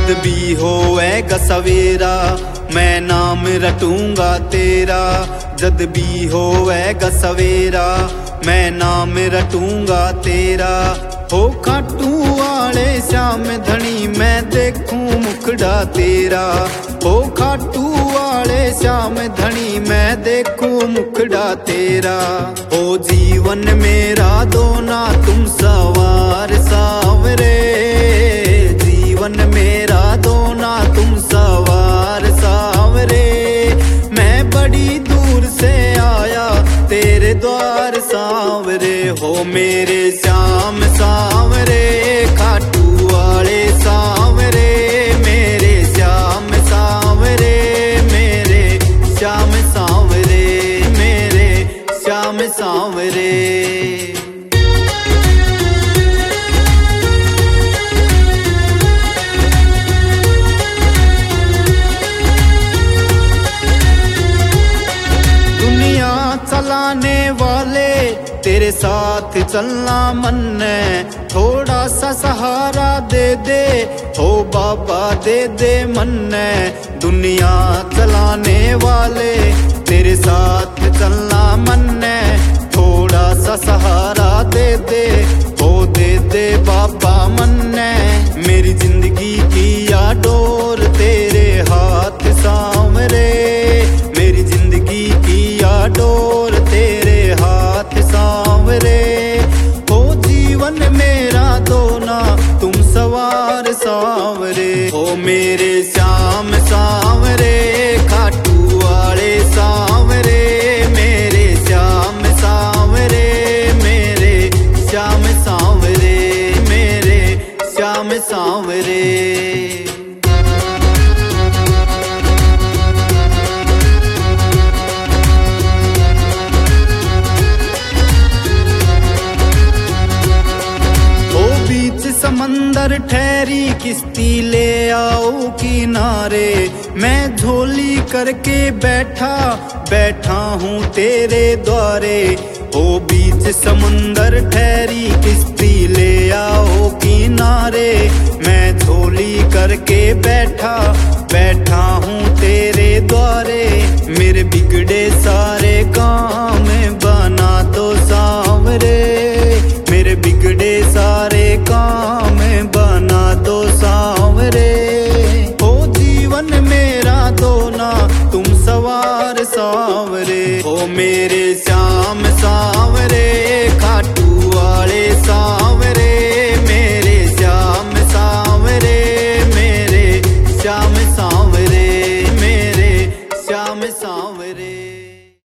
जद भी होएगा सवेरा मैं नाम रटूंगा तेरा। जद भी होएगा सवेरा मैं नाम रटूंगा तेरा। हो खाटू वाले श्याम धनी मैं देखूं मुखड़ा तेरा। हो खाटू वाले श्याम धनी मैं देखूं मुखड़ा तेरा। ओ जीवन मेरा दो ना तुम सवार सावरे। जीवन मेरा दो ना तुम सवार सावरे। मैं बड़ी दूर से आया तेरे द्वार सावरे। हो मेरे श्याम सावरे खाटू वाले सावरे। मेरे श्याम सावरे मेरे श्याम सावरे मेरे श्याम सावरे। चलाने वाले तेरे साथ चलना मन है। थोड़ा सा सहारा दे दे हो बाबा दे दे मन है। दुनिया चलाने वाले तेरे साथ चलना मन है। थोड़ा सा सहारा दे दे हो दे दे बाबा मन है। मेरी जिंदगी की या डोर तेरे हाथ सांवरे। मेरी जिंदगी की या डोर तेरे हाथ सांवरे। हो जीवन मेरा दो ना तुम सवार सांवरे। हो मेरे श्याम सांवरे खाटू वाले सांवरे। मेरे श्याम सांवरे मेरे श्याम सांवरे मेरे श्याम सांवरे। समंदर ठहरी किश्ती ले आओ किनारे। मैं झोली करके बैठा हूँ तेरे द्वारे। ओ बीच समंदर ठहरी किश्ती ले आओ किनारे। मैं झोली करके बैठा हूँ तेरे द्वारे। मेरे बिगड़े सारे काम बना दो सांवरे। मेरे बिगड़े सारे काम बना दो सांवरे। हो जीवन मेरा दो ना तुम सवार सांवरे। हो मेरे श्याम सांवरे खाटू वाले